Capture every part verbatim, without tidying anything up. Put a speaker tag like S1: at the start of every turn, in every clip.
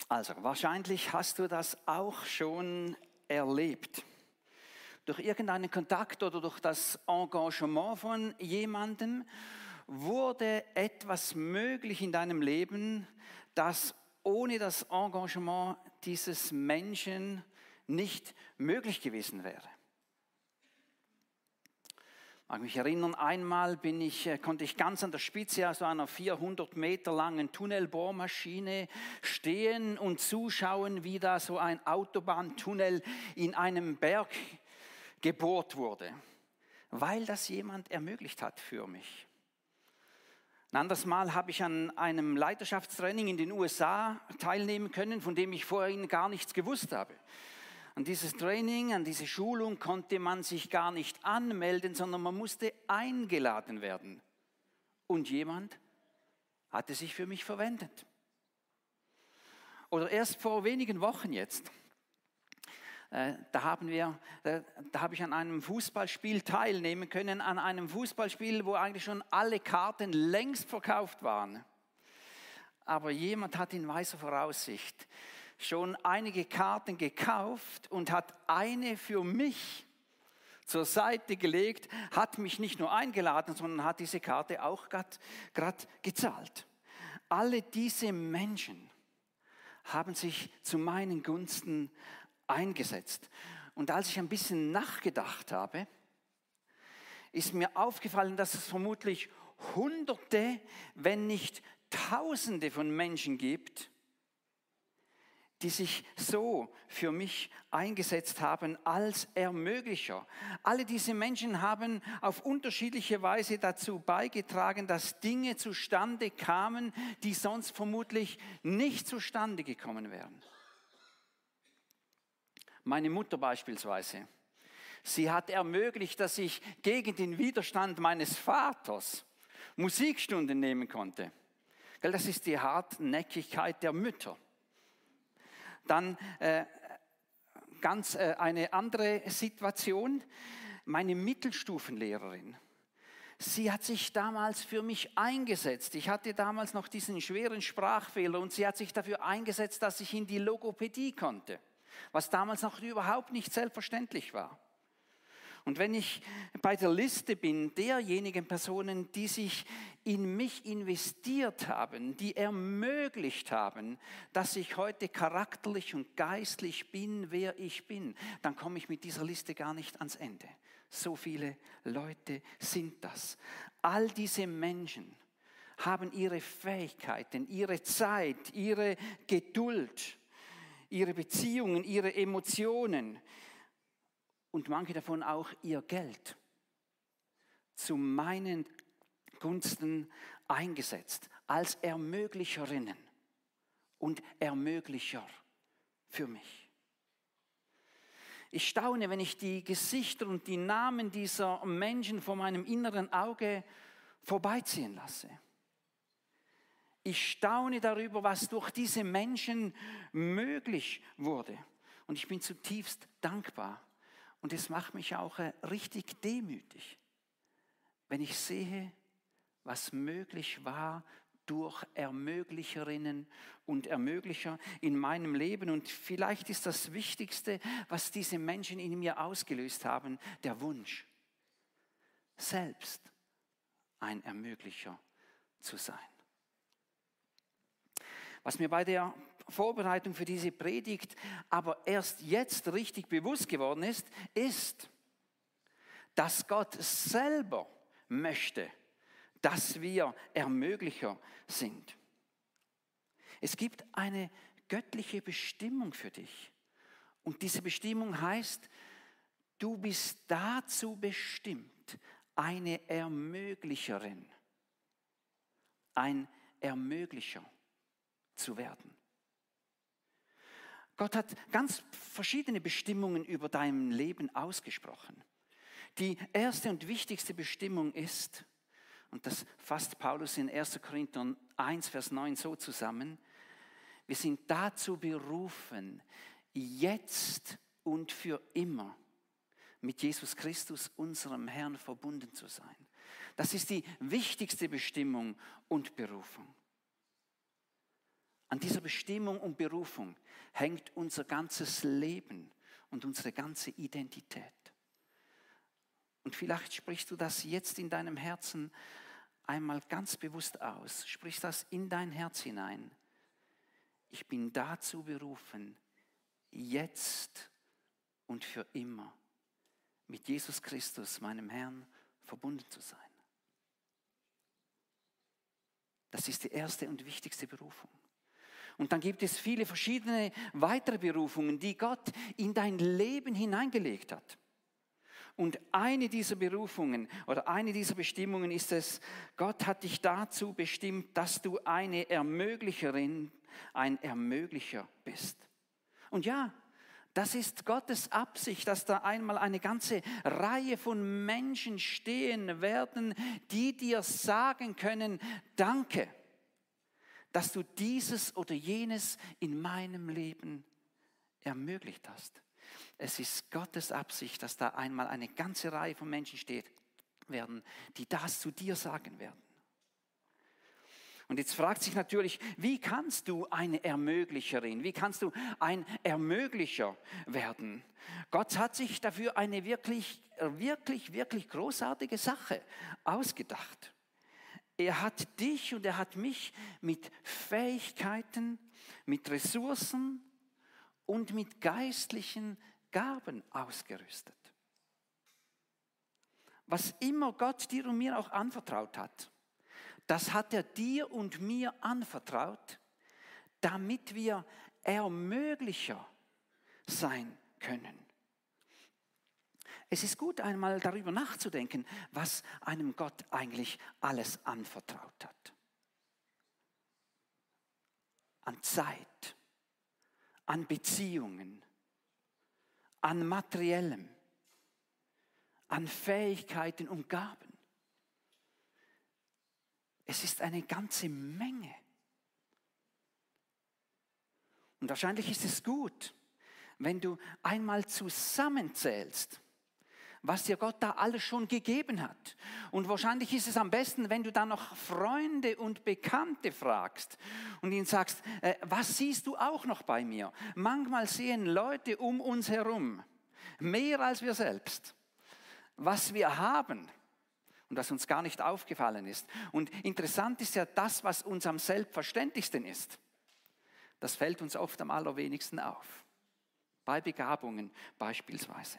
S1: Also, wahrscheinlich hast du das auch schon erlebt. Durch irgendeinen Kontakt oder durch das Engagement von jemandem wurde etwas möglich in deinem Leben, das ohne das Engagement dieses Menschen nicht möglich gewesen wäre. Ich mag mich erinnern, einmal bin ich, konnte ich ganz an der Spitze so einer vierhundert Meter langen Tunnelbohrmaschine stehen und zuschauen, wie da so ein Autobahntunnel in einem Berg gebohrt wurde, weil das jemand ermöglicht hat für mich. Ein anderes Mal habe ich an einem Leiterschaftstraining in den U S A teilnehmen können, von dem ich vorhin gar nichts gewusst habe. An dieses Training, an diese Schulung konnte man sich gar nicht anmelden, sondern man musste eingeladen werden. Und jemand hatte sich für mich verwendet. Oder erst vor wenigen Wochen jetzt, äh, da haben wir, äh, da habe ich an einem Fußballspiel teilnehmen können, an einem Fußballspiel, wo eigentlich schon alle Karten längst verkauft waren. Aber jemand hat in weiser Voraussicht schon einige Karten gekauft und hat eine für mich zur Seite gelegt, hat mich nicht nur eingeladen, sondern hat diese Karte auch gerade gezahlt. Alle diese Menschen haben sich zu meinen Gunsten eingesetzt. Und als ich ein bisschen nachgedacht habe, ist mir aufgefallen, dass es vermutlich Hunderte, wenn nicht Tausende von Menschen gibt, die sich so für mich eingesetzt haben als Ermöglicher. Alle diese Menschen haben auf unterschiedliche Weise dazu beigetragen, dass Dinge zustande kamen, die sonst vermutlich nicht zustande gekommen wären. Meine Mutter beispielsweise. Sie hat ermöglicht, dass ich gegen den Widerstand meines Vaters Musikstunden nehmen konnte. Das ist die Hartnäckigkeit der Mütter. Dann äh, ganz äh, eine andere Situation. Meine Mittelstufenlehrerin. Sie hat sich damals für mich eingesetzt. Ich hatte damals noch diesen schweren Sprachfehler und sie hat sich dafür eingesetzt, dass ich in die Logopädie konnte, was damals noch überhaupt nicht selbstverständlich war. Und wenn ich bei der Liste bin derjenigen Personen, die sich in mich investiert haben, die ermöglicht haben, dass ich heute charakterlich und geistlich bin, wer ich bin, dann komme ich mit dieser Liste gar nicht ans Ende. So viele Leute sind das. All diese Menschen haben ihre Fähigkeiten, ihre Zeit, ihre Geduld, ihre Beziehungen, ihre Emotionen, und manche davon auch ihr Geld zu meinen Gunsten eingesetzt, als Ermöglicherinnen und Ermöglicher für mich. Ich staune, wenn ich die Gesichter und die Namen dieser Menschen vor meinem inneren Auge vorbeiziehen lasse. Ich staune darüber, was durch diese Menschen möglich wurde. Und ich bin zutiefst dankbar. Und es macht mich auch richtig demütig, wenn ich sehe, was möglich war durch Ermöglicherinnen und Ermöglicher in meinem Leben. Und vielleicht ist das Wichtigste, was diese Menschen in mir ausgelöst haben, der Wunsch, selbst ein Ermöglicher zu sein. Was mir bei der Vorbereitung für diese Predigt aber erst jetzt richtig bewusst geworden ist, ist, dass Gott selber möchte, dass wir Ermöglicher sind. Es gibt eine göttliche Bestimmung für dich. Und diese Bestimmung heißt, du bist dazu bestimmt, eine Ermöglicherin, ein Ermöglicher zu werden. Gott hat ganz verschiedene Bestimmungen über dein Leben ausgesprochen. Die erste und wichtigste Bestimmung ist, und das fasst Paulus in erster Korinther eins, Vers neun so zusammen, wir sind dazu berufen, jetzt und für immer mit Jesus Christus, unserem Herrn, verbunden zu sein. Das ist die wichtigste Bestimmung und Berufung. An dieser Bestimmung und Berufung hängt unser ganzes Leben und unsere ganze Identität. Und vielleicht sprichst du das jetzt in deinem Herzen einmal ganz bewusst aus. Sprich das in dein Herz hinein. Ich bin dazu berufen, jetzt und für immer mit Jesus Christus, meinem Herrn, verbunden zu sein. Das ist die erste und wichtigste Berufung. Und dann gibt es viele verschiedene weitere Berufungen, die Gott in dein Leben hineingelegt hat. Und eine dieser Berufungen oder eine dieser Bestimmungen ist es, Gott hat dich dazu bestimmt, dass du eine Ermöglicherin, ein Ermöglicher bist. Und ja, das ist Gottes Absicht, dass da einmal eine ganze Reihe von Menschen stehen werden, die dir sagen können, danke, dass du dieses oder jenes in meinem Leben ermöglicht hast. Es ist Gottes Absicht, dass da einmal eine ganze Reihe von Menschen steht werden, die das zu dir sagen werden. Und jetzt fragt sich natürlich, wie kannst du eine Ermöglicherin, wie kannst du ein Ermöglicher werden? Gott hat sich dafür eine wirklich, wirklich, wirklich großartige Sache ausgedacht. Er hat dich und er hat mich mit Fähigkeiten, mit Ressourcen und mit geistlichen Gaben ausgerüstet. Was immer Gott dir und mir auch anvertraut hat, das hat er dir und mir anvertraut, damit wir Ermöglicher sein können. Es ist gut, einmal darüber nachzudenken, was einem Gott eigentlich alles anvertraut hat. An Zeit, an Beziehungen, an Materiellem, an Fähigkeiten und Gaben. Es ist eine ganze Menge. Und wahrscheinlich ist es gut, wenn du einmal zusammenzählst, was dir Gott da alles schon gegeben hat. Und wahrscheinlich ist es am besten, wenn du dann noch Freunde und Bekannte fragst und ihnen sagst, äh, was siehst du auch noch bei mir? Manchmal sehen Leute um uns herum mehr als wir selbst, was wir haben. Und was uns gar nicht aufgefallen ist. Und interessant ist ja, das, was uns am selbstverständlichsten ist, das fällt uns oft am allerwenigsten auf. Bei Begabungen beispielsweise.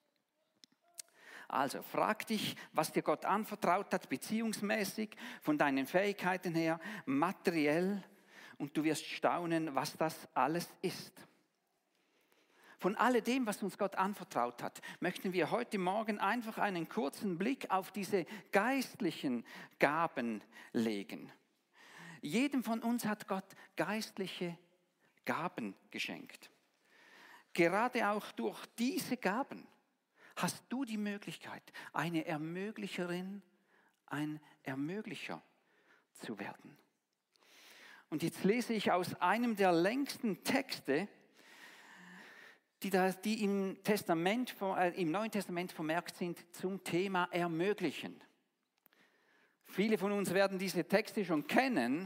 S1: Also frag dich, was dir Gott anvertraut hat, beziehungsmäßig, von deinen Fähigkeiten her, materiell, und du wirst staunen, was das alles ist. Von alledem, was uns Gott anvertraut hat, möchten wir heute Morgen einfach einen kurzen Blick auf diese geistlichen Gaben legen. Jedem von uns hat Gott geistliche Gaben geschenkt. Gerade auch durch diese Gaben hast du die Möglichkeit, eine Ermöglicherin, ein Ermöglicher zu werden. Und jetzt lese ich aus einem der längsten Texte, die, da, die im, Testament, äh, im Neuen Testament vermerkt sind zum Thema Ermöglichen. Viele von uns werden diese Texte schon kennen.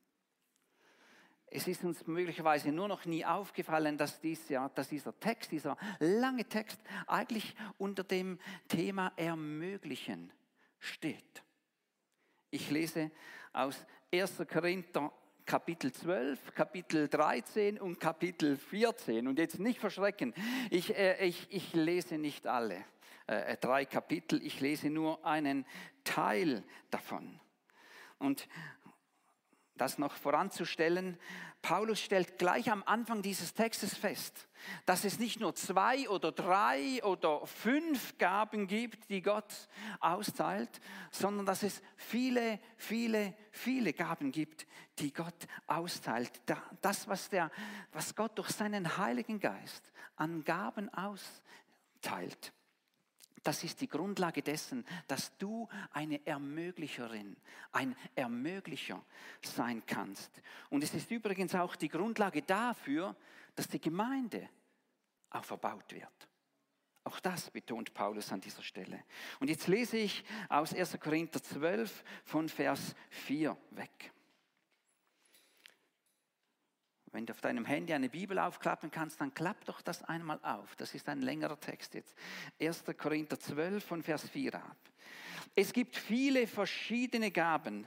S1: Es ist uns möglicherweise nur noch nie aufgefallen, dass, dies, ja, dass dieser Text, dieser lange Text eigentlich unter dem Thema Ermöglichen steht. Ich lese aus erster Korinther Kapitel zwölf, Kapitel dreizehn und Kapitel vierzehn. Und jetzt nicht verschrecken, ich, äh, ich, ich lese nicht alle äh, drei Kapitel, ich lese nur einen Teil davon. Und das noch voranzustellen, Paulus stellt gleich am Anfang dieses Textes fest, dass es nicht nur zwei oder drei oder fünf Gaben gibt, die Gott austeilt, sondern dass es viele, viele, viele Gaben gibt, die Gott austeilt. Das, was, der, was Gott durch seinen Heiligen Geist an Gaben austeilt, das ist die Grundlage dessen, dass du eine Ermöglicherin, ein Ermöglicher sein kannst. Und es ist übrigens auch die Grundlage dafür, dass die Gemeinde auch verbaut wird. Auch das betont Paulus an dieser Stelle. Und jetzt lese ich aus erster Korinther zwölf von Vers vier weg. Wenn du auf deinem Handy eine Bibel aufklappen kannst, dann klapp doch das einmal auf. Das ist ein längerer Text jetzt. erster Korinther zwölf von Vers vier ab. Es gibt viele verschiedene Gaben,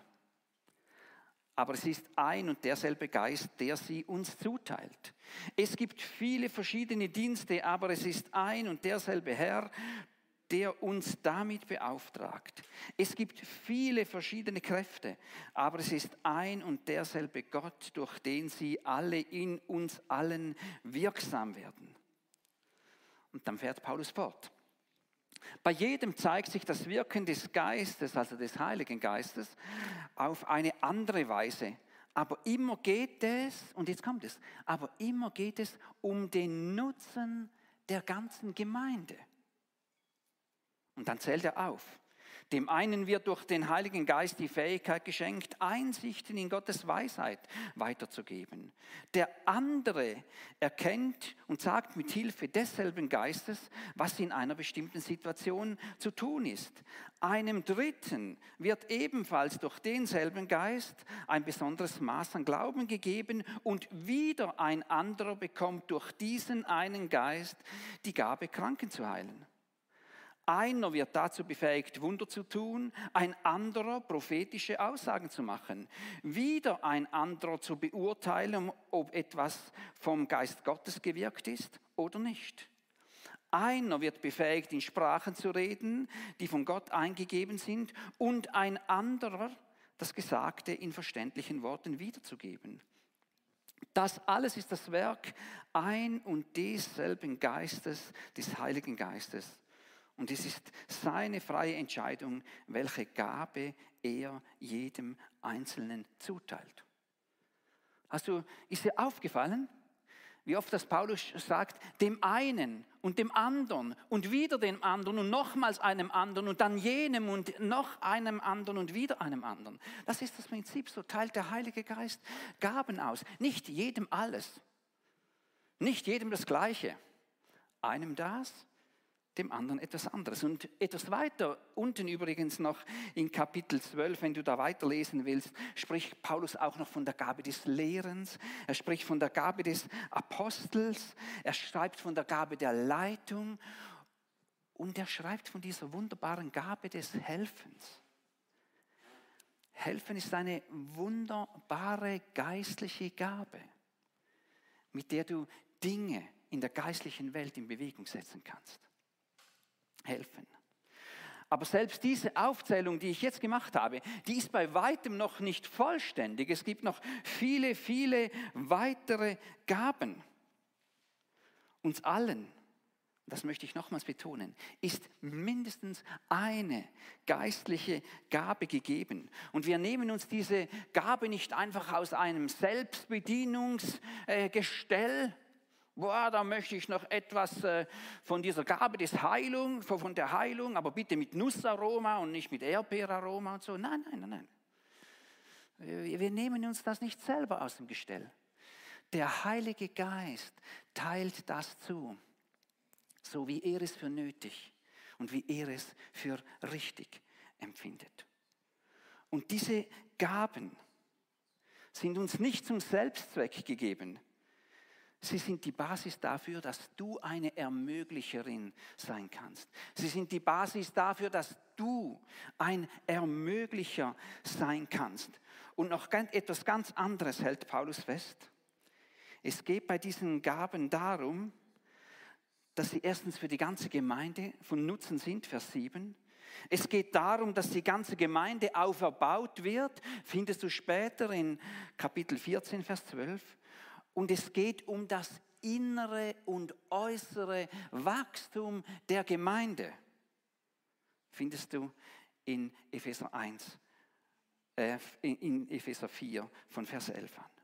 S1: aber es ist ein und derselbe Geist, der sie uns zuteilt. Es gibt viele verschiedene Dienste, aber es ist ein und derselbe Herr, der uns damit beauftragt. Es gibt viele verschiedene Kräfte, aber es ist ein und derselbe Gott, durch den sie alle in uns allen wirksam werden. Und dann fährt Paulus fort. Bei jedem zeigt sich das Wirken des Geistes, also des Heiligen Geistes, auf eine andere Weise. Aber immer geht es, und jetzt kommt es, aber immer geht es um den Nutzen der ganzen Gemeinde. Und dann zählt er auf. Dem einen wird durch den Heiligen Geist die Fähigkeit geschenkt, Einsichten in Gottes Weisheit weiterzugeben. Der andere erkennt und sagt mit Hilfe desselben Geistes, was in einer bestimmten Situation zu tun ist. Einem Dritten wird ebenfalls durch denselben Geist ein besonderes Maß an Glauben gegeben und wieder ein anderer bekommt durch diesen einen Geist die Gabe, Kranken zu heilen. Einer wird dazu befähigt, Wunder zu tun, ein anderer prophetische Aussagen zu machen, wieder ein anderer zu beurteilen, ob etwas vom Geist Gottes gewirkt ist oder nicht. Einer wird befähigt, in Sprachen zu reden, die von Gott eingegeben sind, und ein anderer, das Gesagte in verständlichen Worten wiederzugeben. Das alles ist das Werk ein und desselben Geistes, des Heiligen Geistes. Und es ist seine freie Entscheidung, welche Gabe er jedem Einzelnen zuteilt. Also ist dir aufgefallen, wie oft das Paulus sagt, dem einen und dem anderen und wieder dem anderen und nochmals einem anderen und dann jenem und noch einem anderen und wieder einem anderen. Das ist das Prinzip, so teilt der Heilige Geist Gaben aus. Nicht jedem alles, nicht jedem das Gleiche, einem das, dem anderen etwas anderes. Und etwas weiter unten übrigens noch in Kapitel zwölf, wenn du da weiterlesen willst, spricht Paulus auch noch von der Gabe des Lehrens. Er spricht von der Gabe des Apostels. Er schreibt von der Gabe der Leitung. Und er schreibt von dieser wunderbaren Gabe des Helfens. Helfen ist eine wunderbare geistliche Gabe, mit der du Dinge in der geistlichen Welt in Bewegung setzen kannst. Helfen. Aber selbst diese Aufzählung, die ich jetzt gemacht habe, die ist bei weitem noch nicht vollständig. Es gibt noch viele, viele weitere Gaben. Uns allen, das möchte ich nochmals betonen, ist mindestens eine geistliche Gabe gegeben. Und wir nehmen uns diese Gabe nicht einfach aus einem Selbstbedienungsgestell. Boah, da möchte ich noch etwas äh, von dieser Gabe des Heilung, von der Heilung, aber bitte mit Nussaroma und nicht mit Erdbeeraroma und so. Nein, nein, nein, nein. Wir, wir nehmen uns das nicht selber aus dem Gestell. Der Heilige Geist teilt das zu, so wie er es für nötig und wie er es für richtig empfindet. Und diese Gaben sind uns nicht zum Selbstzweck gegeben. Sie sind die Basis dafür, dass du eine Ermöglicherin sein kannst. Sie sind die Basis dafür, dass du ein Ermöglicher sein kannst. Und noch etwas ganz anderes hält Paulus fest. Es geht bei diesen Gaben darum, dass sie erstens für die ganze Gemeinde von Nutzen sind, Vers sieben. Es geht darum, dass die ganze Gemeinde auferbaut wird, findest du später in Kapitel vierzehn, Vers zwölf. Und es geht um das innere und äußere Wachstum der Gemeinde. Findest du in Epheser eins, äh, in Epheser vier von Vers elf an.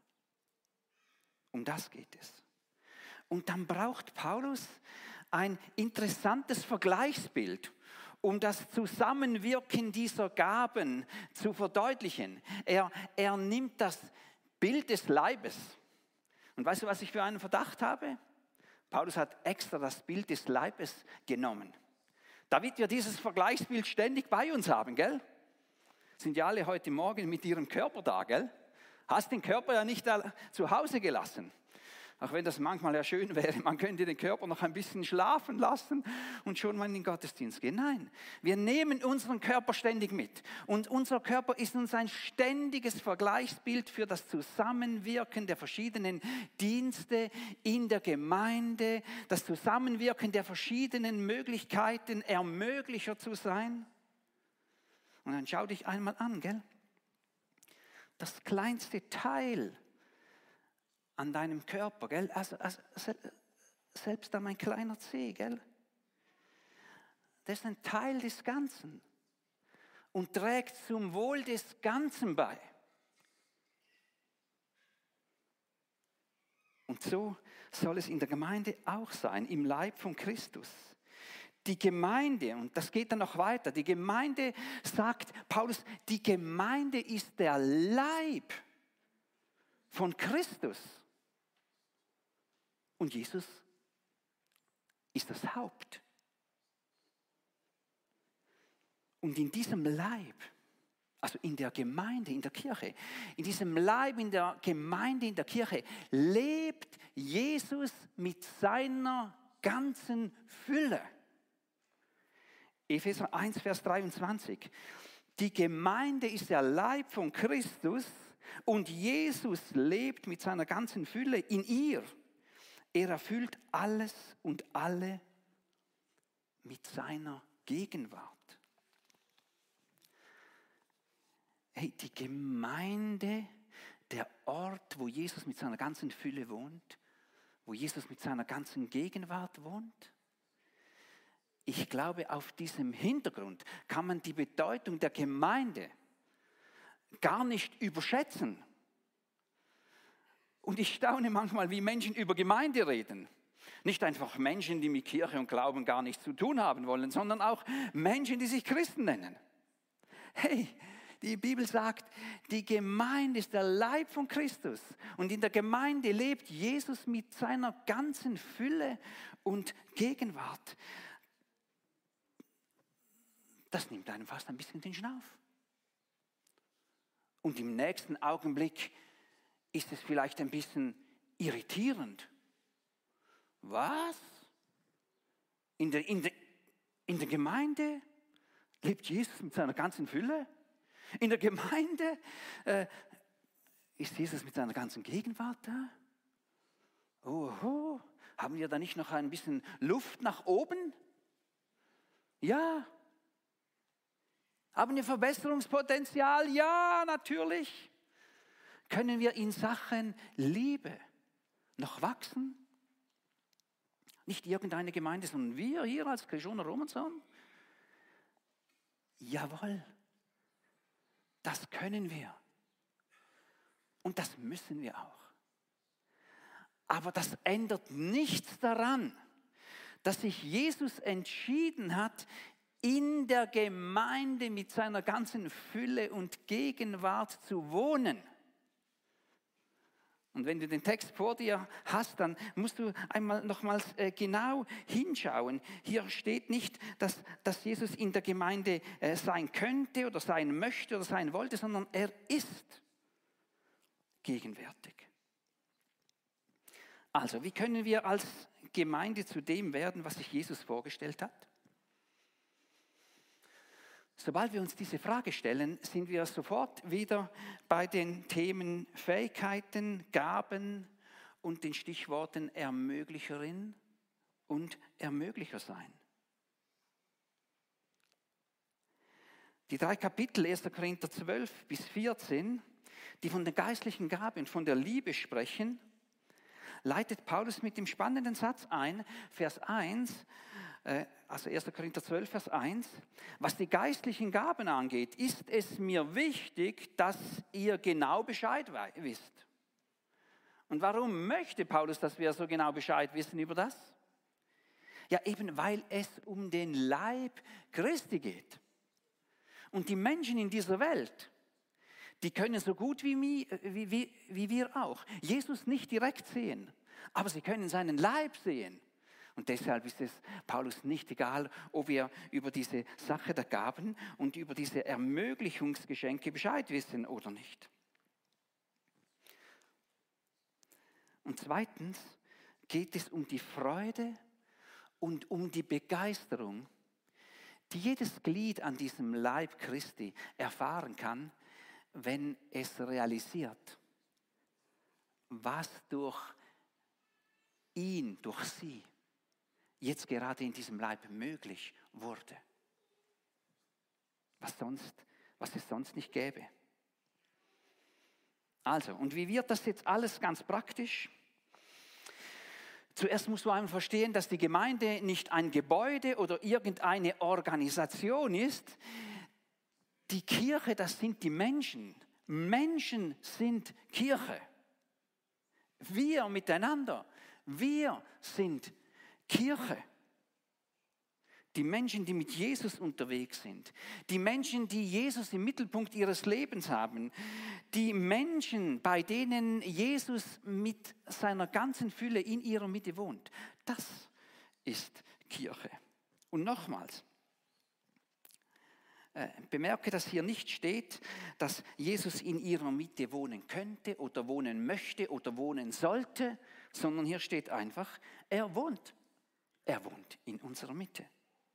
S1: Um das geht es. Und dann braucht Paulus ein interessantes Vergleichsbild, um das Zusammenwirken dieser Gaben zu verdeutlichen. Er, er nimmt das Bild des Leibes. Und weißt du, was ich für einen Verdacht habe? Paulus hat extra das Bild des Leibes genommen. Damit wir dieses Vergleichsbild ständig bei uns haben, gell? Sind ja alle heute Morgen mit ihrem Körper da, gell? hast den Körper ja nicht zu Hause gelassen. Auch wenn das manchmal ja schön wäre, man könnte den Körper noch ein bisschen schlafen lassen und schon mal in den Gottesdienst gehen. Nein, wir nehmen unseren Körper ständig mit. Und unser Körper ist uns ein ständiges Vergleichsbild für das Zusammenwirken der verschiedenen Dienste in der Gemeinde, das Zusammenwirken der verschiedenen Möglichkeiten, Ermöglicher zu sein. Und dann schau dich einmal an, gell? Das kleinste Teil an deinem Körper, gell? Also, also, selbst an mein kleiner Zeh, gell? Das ist ein Teil des Ganzen und trägt zum Wohl des Ganzen bei. Und so soll es in der Gemeinde auch sein, im Leib von Christus. Die Gemeinde, und das geht dann noch weiter, die Gemeinde, sagt Paulus, die Gemeinde ist der Leib von Christus. Und Jesus ist das Haupt. Und in diesem Leib, also in der Gemeinde, in der Kirche, in diesem Leib, in der Gemeinde, in der Kirche, lebt Jesus mit seiner ganzen Fülle. Epheser eins, Vers dreiundzwanzig. Die Gemeinde ist der Leib von Christus und Jesus lebt mit seiner ganzen Fülle in ihr. Er erfüllt alles und alle mit seiner Gegenwart. Hey, die Gemeinde, der Ort, wo Jesus mit seiner ganzen Fülle wohnt, wo Jesus mit seiner ganzen Gegenwart wohnt. Ich glaube, auf diesem Hintergrund kann man die Bedeutung der Gemeinde gar nicht überschätzen. Und ich staune manchmal, wie Menschen über Gemeinde reden. Nicht einfach Menschen, die mit Kirche und Glauben gar nichts zu tun haben wollen, sondern auch Menschen, die sich Christen nennen. Hey, die Bibel sagt, die Gemeinde ist der Leib von Christus. Und in der Gemeinde lebt Jesus mit seiner ganzen Fülle und Gegenwart. Das nimmt einem fast ein bisschen den Schnauf. Und im nächsten Augenblick ist es vielleicht ein bisschen irritierend. Was? In der, in der, in der Gemeinde lebt Jesus mit seiner ganzen Fülle? In der Gemeinde äh, ist Jesus mit seiner ganzen Gegenwart da? Oho, haben wir da nicht noch ein bisschen Luft nach oben? Ja. Haben wir Verbesserungspotenzial? Ja, natürlich. Können wir in Sachen Liebe noch wachsen? Nicht irgendeine Gemeinde, sondern wir hier als Kreshoner Romanshorn? Jawohl, das können wir. Und das müssen wir auch. Aber das ändert nichts daran, dass sich Jesus entschieden hat, in der Gemeinde mit seiner ganzen Fülle und Gegenwart zu wohnen. Und wenn du den Text vor dir hast, dann musst du einmal nochmals äh, genau hinschauen. Hier steht nicht, dass, dass Jesus in der Gemeinde äh, sein könnte oder sein möchte oder sein wollte, sondern er ist gegenwärtig. Also, wie können wir als Gemeinde zu dem werden, was sich Jesus vorgestellt hat? Sobald wir uns diese Frage stellen, sind wir sofort wieder bei den Themen Fähigkeiten, Gaben und den Stichworten Ermöglicherin und Ermöglicher sein. Die drei Kapitel erster Korinther zwölf bis vierzehn, die von den geistlichen Gaben, von der Liebe sprechen, leitet Paulus mit dem spannenden Satz ein, Vers eins, also erster Korinther zwölf, Vers eins. Was die geistlichen Gaben angeht, ist es mir wichtig, dass ihr genau Bescheid wisst. Und warum möchte Paulus, dass wir so genau Bescheid wissen über das? Ja, eben weil es um den Leib Christi geht. Und die Menschen in dieser Welt, die können so gut wie, wie, wie, wie wir auch Jesus nicht direkt sehen, aber sie können seinen Leib sehen. Und deshalb ist es Paulus nicht egal, ob wir über diese Sache der Gaben und über diese Ermöglichungsgeschenke Bescheid wissen oder nicht. Und zweitens geht es um die Freude und um die Begeisterung, die jedes Glied an diesem Leib Christi erfahren kann, wenn es realisiert, was durch ihn, durch sie, jetzt gerade in diesem Leib möglich wurde. Was, sonst, was es sonst nicht gäbe. Also, und wie wird das jetzt alles ganz praktisch? Zuerst musst du einmal verstehen, dass die Gemeinde nicht ein Gebäude oder irgendeine Organisation ist. Die Kirche, das sind die Menschen. Menschen sind Kirche. Wir miteinander, wir sind Kirche. Die Menschen, die mit Jesus unterwegs sind, die Menschen, die Jesus im Mittelpunkt ihres Lebens haben, die Menschen, bei denen Jesus mit seiner ganzen Fülle in ihrer Mitte wohnt, das ist Kirche. Und nochmals, äh, bemerke, dass hier nicht steht, dass Jesus in ihrer Mitte wohnen könnte oder wohnen möchte oder wohnen sollte, sondern hier steht einfach, er wohnt. Er wohnt in unserer Mitte.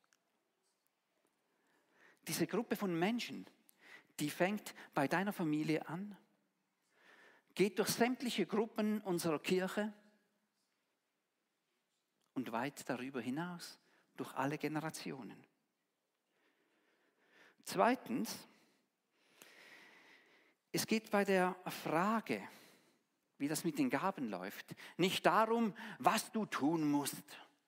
S1: Diese Gruppe von Menschen, die fängt bei deiner Familie an, geht durch sämtliche Gruppen unserer Kirche und weit darüber hinaus, durch alle Generationen. Zweitens, es geht bei der Frage, wie das mit den Gaben läuft, nicht darum, was du tun musst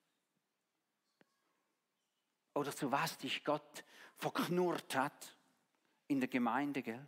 S1: oder zu was dich Gott verknurrt hat in der Gemeinde, gell?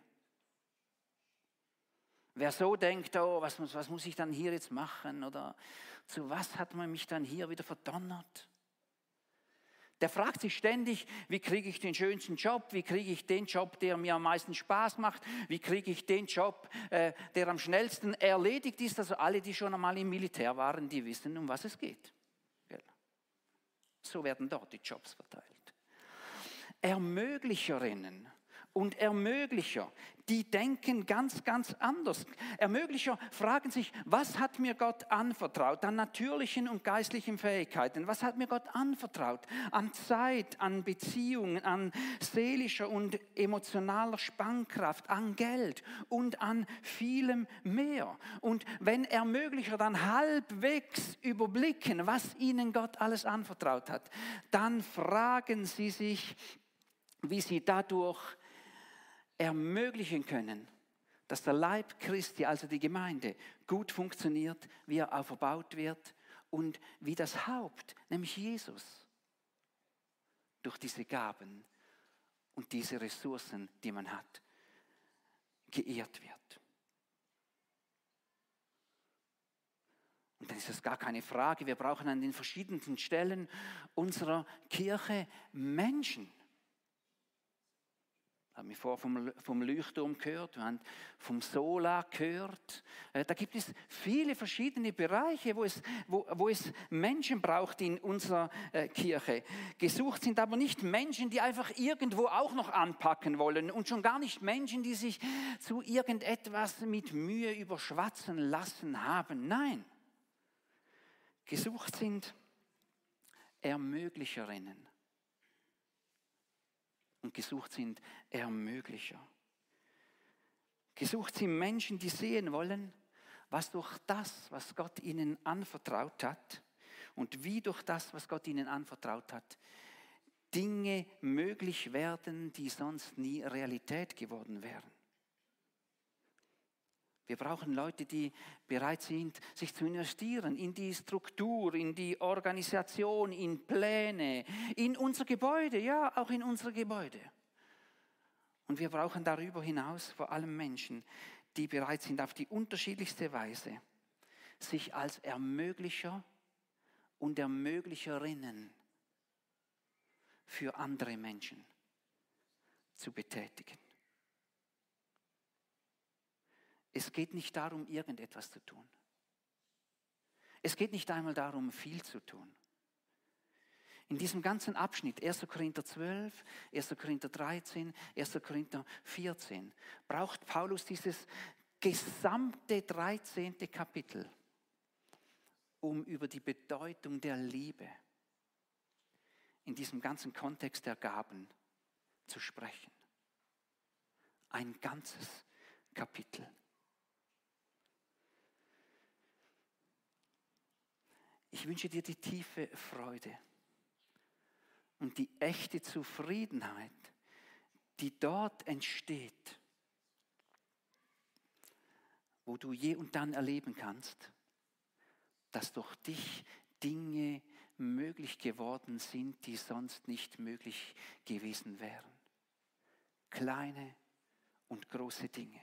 S1: Wer so denkt, oh, was muss, was muss ich dann hier jetzt machen oder zu was hat man mich dann hier wieder verdonnert? Der fragt sich ständig, wie kriege ich den schönsten Job, wie kriege ich den Job, der mir am meisten Spaß macht, wie kriege ich den Job, äh, der am schnellsten erledigt ist. Also alle, die schon einmal im Militär waren, die wissen, um was es geht. Gell? So werden dort die Jobs verteilt. Ermöglicherinnen und Ermöglicher, die denken ganz, ganz anders. Ermöglicher fragen sich, was hat mir Gott anvertraut an natürlichen und geistlichen Fähigkeiten? Was hat mir Gott anvertraut an Zeit, an Beziehungen, an seelischer und emotionaler Spannkraft, an Geld und an vielem mehr? Und wenn Ermöglicher dann halbwegs überblicken, was ihnen Gott alles anvertraut hat, dann fragen sie sich, wie sie dadurch ermöglichen können, dass der Leib Christi, also die Gemeinde, gut funktioniert, wie er aufgebaut wird und wie das Haupt, nämlich Jesus, durch diese Gaben und diese Ressourcen, die man hat, geehrt wird. Und dann ist es gar keine Frage, wir brauchen an den verschiedensten Stellen unserer Kirche Menschen. Wir haben vorher vom, vom Leuchtturm gehört, wir haben vom Sola gehört. Da gibt es viele verschiedene Bereiche, wo es, wo, wo es Menschen braucht in unserer äh, Kirche. Gesucht sind aber nicht Menschen, die einfach irgendwo auch noch anpacken wollen und schon gar nicht Menschen, die sich zu irgendetwas mit Mühe überschwatzen lassen haben. Nein, gesucht sind Ermöglicherinnen. Und gesucht sind Ermöglicher. Gesucht sind Menschen, die sehen wollen, was durch das, was Gott ihnen anvertraut hat und wie durch das, was Gott ihnen anvertraut hat, Dinge möglich werden, die sonst nie Realität geworden wären. Wir brauchen Leute, die bereit sind, sich zu investieren in die Struktur, in die Organisation, in Pläne, in unser Gebäude, ja, auch in unsere Gebäude. Und wir brauchen darüber hinaus vor allem Menschen, die bereit sind, auf die unterschiedlichste Weise sich als Ermöglicher und Ermöglicherinnen für andere Menschen zu betätigen. Es geht nicht darum, irgendetwas zu tun. Es geht nicht einmal darum, viel zu tun. In diesem ganzen Abschnitt, erster Korinther zwölf, erster Korinther dreizehn, erster Korinther vierzehn, braucht Paulus dieses gesamte dreizehnte Kapitel, um über die Bedeutung der Liebe in diesem ganzen Kontext der Gaben zu sprechen. Ein ganzes Kapitel. Ich wünsche dir die tiefe Freude und die echte Zufriedenheit, die dort entsteht, wo du je und dann erleben kannst, dass durch dich Dinge möglich geworden sind, die sonst nicht möglich gewesen wären. Kleine und große Dinge.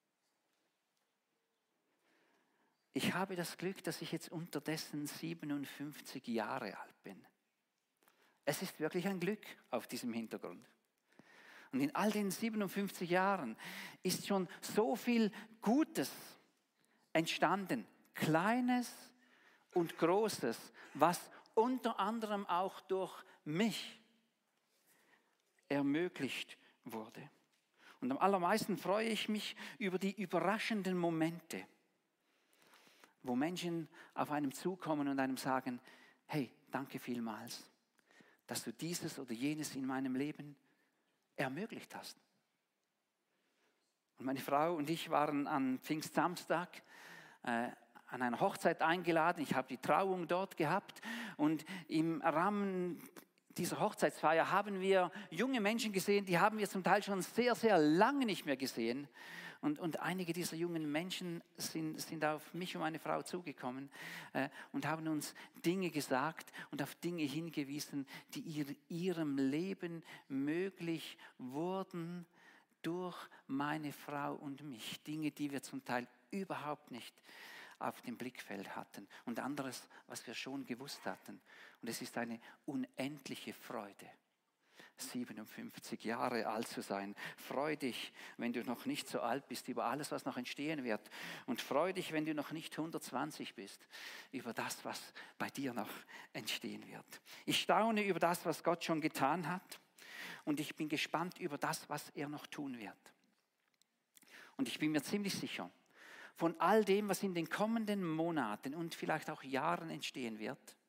S1: Ich habe das Glück, dass ich jetzt unterdessen siebenundfünfzig Jahre alt bin. Es ist wirklich ein Glück auf diesem Hintergrund. Und in all den siebenundfünfzig Jahren ist schon so viel Gutes entstanden. Kleines und Großes, was unter anderem auch durch mich ermöglicht wurde. Und am allermeisten freue ich mich über die überraschenden Momente, wo Menschen auf einem zukommen und einem sagen, hey, danke vielmals, dass du dieses oder jenes in meinem Leben ermöglicht hast. Und meine Frau und ich waren am Pfingstsamstag äh, an einer Hochzeit eingeladen. Ich habe die Trauung dort gehabt und im Rahmen dieser Hochzeitsfeier haben wir junge Menschen gesehen, die haben wir zum Teil schon sehr, sehr lange nicht mehr gesehen. Und, und einige dieser jungen Menschen sind, sind auf mich und meine Frau zugekommen äh, und haben uns Dinge gesagt und auf Dinge hingewiesen, die ihr, ihrem Leben möglich wurden durch meine Frau und mich. Dinge, die wir zum Teil überhaupt nicht auf dem Blickfeld hatten und anderes, was wir schon gewusst hatten. Und es ist eine unendliche Freude, siebenundfünfzig Jahre alt zu sein. Freu dich, wenn du noch nicht so alt bist, über alles, was noch entstehen wird. Und freu dich, wenn du noch nicht hundertzwanzig bist, über das, was bei dir noch entstehen wird. Ich staune über das, was Gott schon getan hat. Und ich bin gespannt über das, was er noch tun wird. Und ich bin mir ziemlich sicher, von all dem, was in den kommenden Monaten und vielleicht auch Jahren entstehen wird,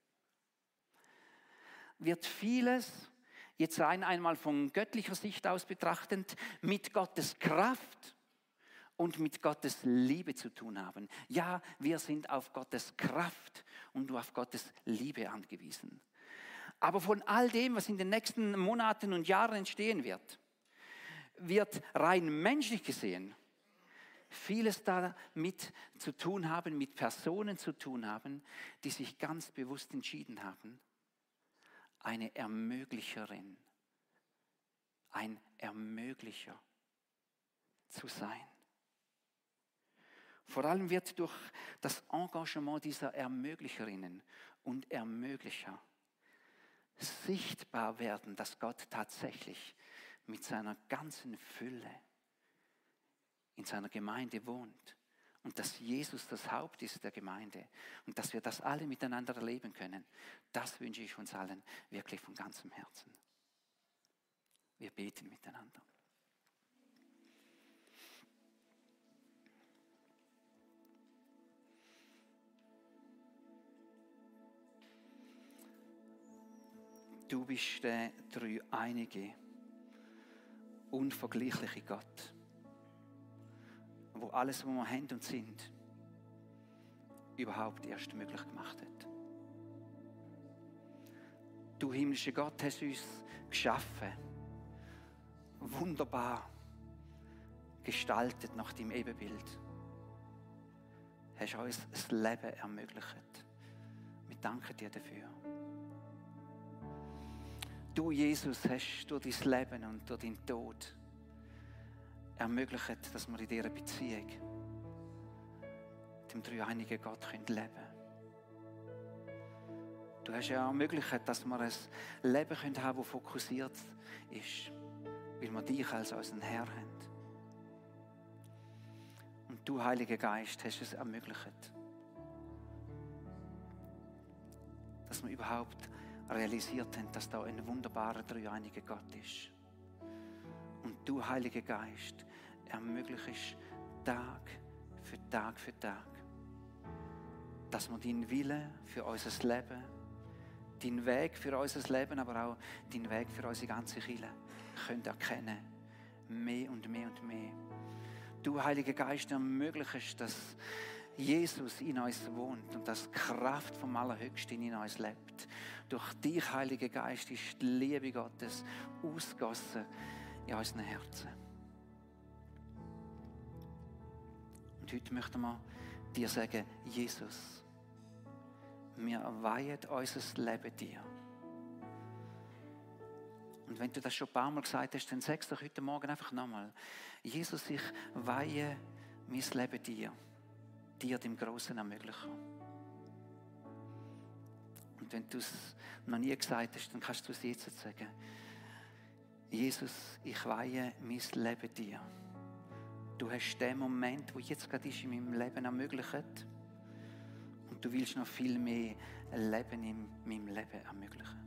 S1: wird vieles, jetzt rein einmal von göttlicher Sicht aus betrachtend, mit Gottes Kraft und mit Gottes Liebe zu tun haben. Ja, wir sind auf Gottes Kraft und auf Gottes Liebe angewiesen. Aber von all dem, was in den nächsten Monaten und Jahren entstehen wird, wird rein menschlich gesehen vieles damit zu tun haben, mit Personen zu tun haben, die sich ganz bewusst entschieden haben, eine Ermöglicherin, ein Ermöglicher zu sein. Vor allem wird durch das Engagement dieser Ermöglicherinnen und Ermöglicher sichtbar werden, dass Gott tatsächlich mit seiner ganzen Fülle in seiner Gemeinde wohnt und dass Jesus das Haupt ist der Gemeinde und dass wir das alle miteinander erleben können. Das wünsche ich uns allen wirklich von ganzem Herzen. Wir beten miteinander. Du bist der dreieinige, unvergleichliche Gott, wo alles, was wir haben und sind, überhaupt erst möglich gemacht hat. Du himmlischer Gott hast uns geschaffen, wunderbar gestaltet nach deinem Ebenbild. Hast uns das Leben ermöglicht. Wir danken dir dafür. Du, Jesus, hast durch dein Leben und durch deinen Tod ermöglicht, dass wir in dieser Beziehung dem dreieinigen Gott leben können. Du hast ja ermöglicht, dass wir ein Leben haben können, das fokussiert ist, weil wir dich als unseren Herr haben. Und du, Heiliger Geist, hast es ermöglicht, dass wir überhaupt realisiert haben, dass da ein wunderbarer dreieiniger Gott ist. Und du, Heiliger Geist, ermöglichst Tag für Tag für Tag, dass dass wir deinen Willen für unser Leben, deinen Weg für unser Leben, aber auch deinen Weg für unsere ganze Kirche können erkennen. Mehr und mehr und mehr. Du, Heiliger Geist, ermöglichst, dass Jesus in uns wohnt und dass die Kraft vom Allerhöchsten in uns lebt. Durch dich, Heiliger Geist, ist die Liebe Gottes ausgegossen in unseren Herzen. Und heute möchten wir dir sagen, Jesus, wir weihen unser Leben dir. Und wenn du das schon ein paar Mal gesagt hast, dann sag es doch heute Morgen einfach nochmal. Jesus, ich weihe mein Leben dir. Dir, dem Großen, ermöglichen. Und wenn du es noch nie gesagt hast, dann kannst du es jetzt sagen. Jesus, ich weihe mein Leben dir. Du hast den Moment, der jetzt gerade ist in meinem Leben ermöglicht. Und du willst noch viel mehr Leben in meinem Leben ermöglichen.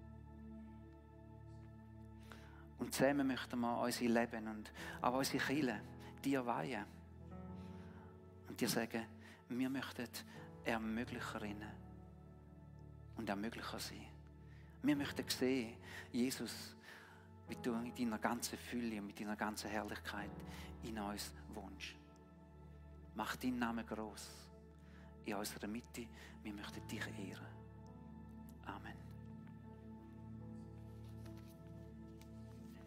S1: Und zusammen möchten wir unser Leben und auch unsere Kirche dir weihen. Und dir sagen, wir möchten Ermöglicherinnen und Ermöglicher sein. Wir möchten sehen, Jesus, wie du in deiner ganzen Fülle und mit deiner ganzen Herrlichkeit in uns wohnst. Mach deinen Namen gross in unserer Mitte. Wir möchten dich ehren. Amen.